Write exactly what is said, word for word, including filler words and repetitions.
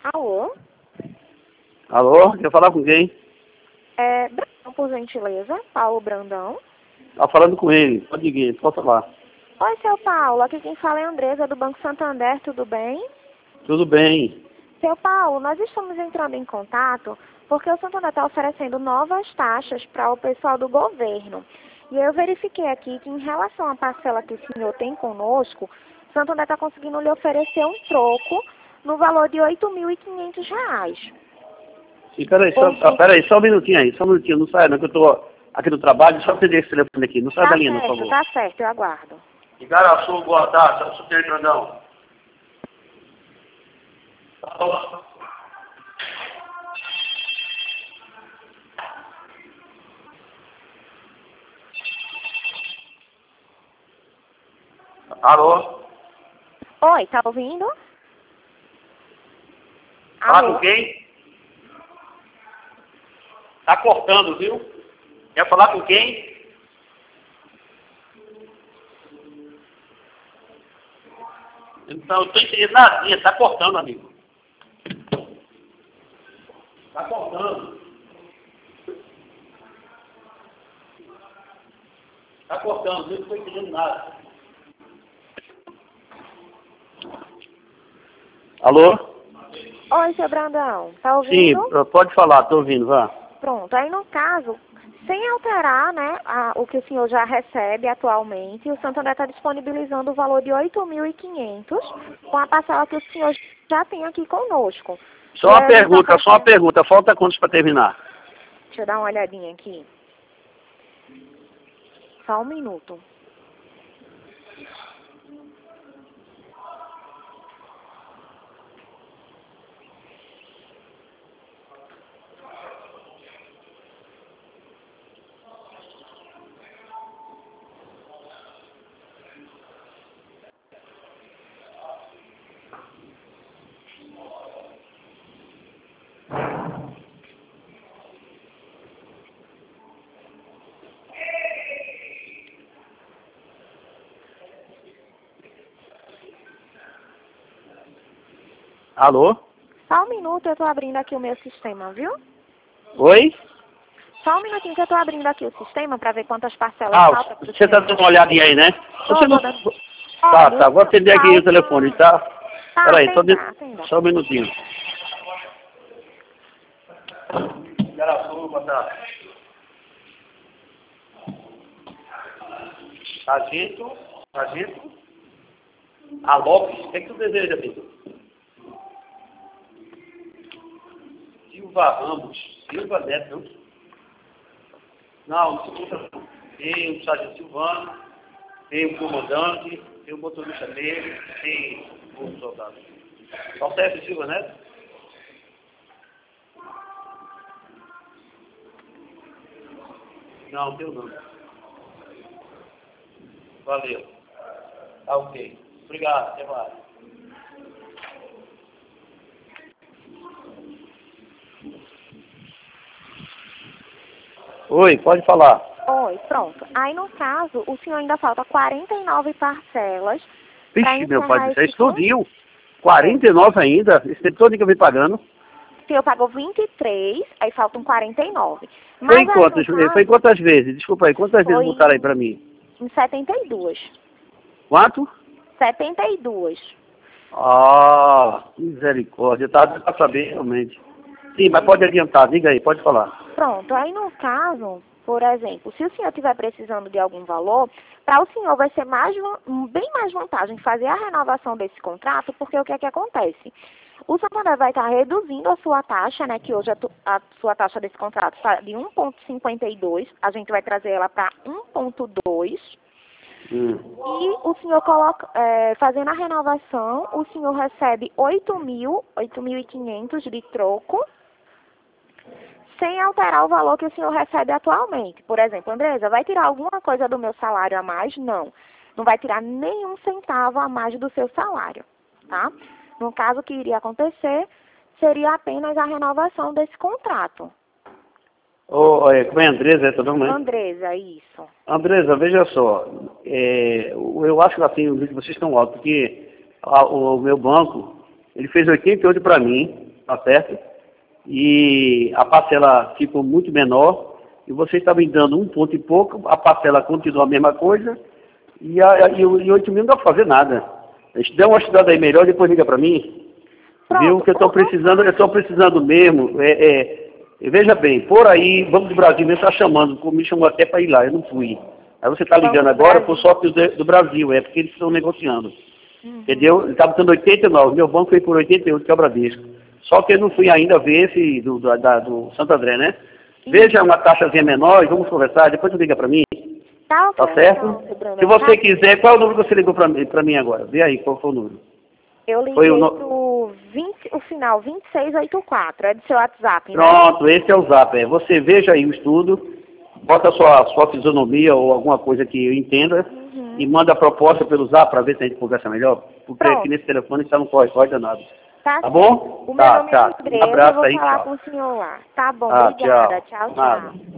Alô? Alô? Quer falar com quem? É, Brandão, por gentileza. Paulo Brandão. Tá falando com ele. Pode ir, pode falar. Oi, seu Paulo. Aqui quem fala é a Andresa, do Banco Santander. Tudo bem? Tudo bem. Seu Paulo, nós estamos entrando em contato porque o Santander está oferecendo novas taxas para o pessoal do governo. E eu verifiquei aqui que, em relação à parcela que o senhor tem conosco, o Santander está conseguindo lhe oferecer um troco no valor de oito mil e quinhentos reais. E peraí, só, ah, peraí, só um minutinho aí, só um minutinho. Não sai não, que eu tô aqui no trabalho. Só atender esse telefone aqui. Não sai Tá da linha, não, por certo, favor. tá certo, eu aguardo. Igaraçu, boa tarde. Sou o Grandão. Alô? Oi, tá ouvindo? Falar Alô? com quem? Tá cortando, viu? Quer falar com quem? Então, eu tô entendendo nada. Tá cortando, amigo. Tá cortando. Tá cortando, eu não tô entendendo nada. Alô? Oi, seu Brandão, tá Sim, ouvindo? pode falar, tô ouvindo, vá. Pronto, aí no caso, sem alterar, né, a, o que o senhor já recebe atualmente, o Santander está disponibilizando o valor de oito mil e quinhentos com a parcela que o senhor já tem aqui conosco. Só E uma aí ele pergunta, tá só uma fazendo- pergunta. Falta quantos para terminar? Deixa eu dar uma olhadinha aqui. Só um minuto. Alô? Só um minuto, eu tô abrindo aqui o meu sistema, viu? Oi? Só um minutinho que eu tô abrindo aqui o sistema para ver quantas parcelas Ah, faltam pro você tá senhor. dando uma olhadinha aí, né? Tô, Você tô não... dando- Tá, Olha, tá, vou atender aqui o falta- telefone, tá? Tá, Peraí, só, de... atenda, atenda. só um minutinho. Igaraçu, boa tarde. Sargento, Sargento, a Lopes, o que é que tu deseja, amigo? Silva Ramos, Silva Neto, não, não se encontra não. Tem o Sargento Silvano, tem o comandante, tem o motorista dele, tem o soldado. Só serve Silva Neto? Não, tem não. Valeu. Tá ok. Obrigado, até mais. Oi, pode falar. Oi, pronto. Aí, no caso, o senhor ainda falta quarenta e nove parcelas para Vixe, meu pai do encerrar céu, esse isso con- tudinho. quarenta e nove ainda? Esse tempo todo que eu vim pagando. O senhor pagou vinte e três, aí faltam quarenta e nove. Foi Mas em aí, quantas, no caso, foi em quantas vezes? Desculpa aí, quantas vezes foi botaram aí pra mim? em setenta e duas. Quanto? setenta e duas. Ah, misericórdia, tá pra saber realmente. Sim, mas pode adiantar, diga aí, pode falar. Pronto, aí no caso, por exemplo, se o senhor estiver precisando de algum valor, para o senhor vai ser mais, van- bem mais vantagem fazer a renovação desse contrato, porque o que é que acontece? O Santander vai estar reduzindo a sua taxa, né, que hoje a, tu- a sua taxa desse contrato está de um vírgula cinquenta e dois, a gente vai trazer ela para um vírgula dois, Hum. e o senhor coloca, é, fazendo a renovação, o senhor recebe oito mil, oito mil e quinhentos de troco, sem alterar o valor que o senhor recebe atualmente. Por exemplo, Andresa, vai tirar alguma coisa do meu salário a mais? Não. Não vai tirar nenhum centavo a mais do seu salário, tá? No caso, o que iria acontecer seria apenas a renovação desse contrato. Ô, oi, como é Andresa, é teu nome, né? Andresa, isso. Andresa, veja só, é, eu acho que assim, vocês estão altos, porque a- o meu banco, ele fez oitenta e oito para mim, tá certo? E a parcela ficou muito menor, e você está me dando um ponto e pouco, a parcela continua a mesma coisa, e, a, e, e oito mil não dá para fazer nada. A gente dá uma estudada aí melhor, depois liga para mim. Pronto, Viu? Que eu estou precisando, eu estou precisando mesmo. É, é, veja bem, por aí, Banco do Brasil mesmo está chamando, me chamou até para ir lá, eu não fui. Aí você está ligando agora por sorte do, do Brasil, é porque eles estão negociando. Uhum. Entendeu? Ele está botando oitenta e nove, meu banco foi por oitenta e oito, que é o Bradesco. Só que eu não fui ainda ver esse do, do, da, do Santo André, né? Uhum. Veja uma taxazinha menor e vamos conversar, depois você liga para mim. Tá, okay, tá certo? Então, Bruno, se você tá. quiser, qual é o número que você ligou para mim agora? Vê aí, qual foi o número? Eu liguei foi o, no... pro vinte, o final vinte e seis oitenta e quatro, é do seu WhatsApp, né? Pronto, esse é o Zap. É. Você veja aí o estudo, bota a sua, sua fisionomia ou alguma coisa que eu entenda uhum. e manda a proposta pelo Zap para ver se a gente conversa melhor, porque Pronto. Aqui nesse telefone está não corre, corre danado. Tá, tá bom? O tá, meu nome tá. é Andressa, Um abraço eu vou aí, falar tchau. com o senhor lá. Tá bom, ah, obrigada. Tchau, tchau. tchau. Nada.